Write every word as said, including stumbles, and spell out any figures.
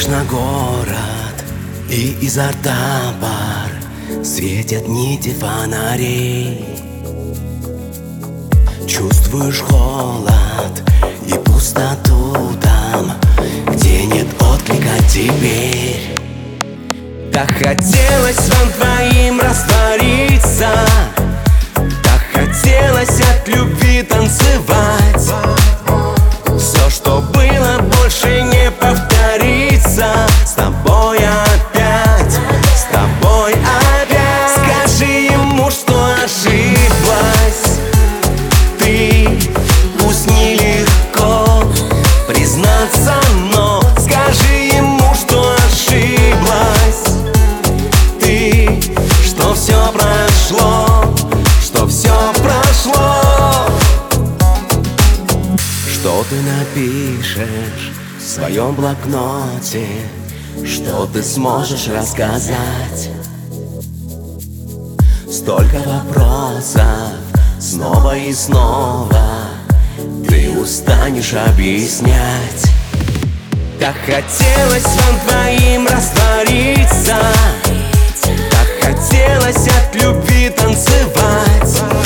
Смотришь на город, и изо рта пар, светят нити фонарей. Чувствуешь холод и пустоту там, где нет отклика теперь. Так хотелось вам двоим раствориться, так хотелось от любви танцевать. Все, что было, больше не повторится. С тобой опять, с тобой опять. Скажи ему, что ошиблась ты, пусть нелегко признаться, но скажи ему, что ошиблась ты, что все прошло, что все прошло. Что ты напишешь в своем блокноте, что ты сможешь рассказать? Столько вопросов снова и снова ты устанешь объяснять. Так хотелось вам двоим раствориться, так хотелось от любви танцевать.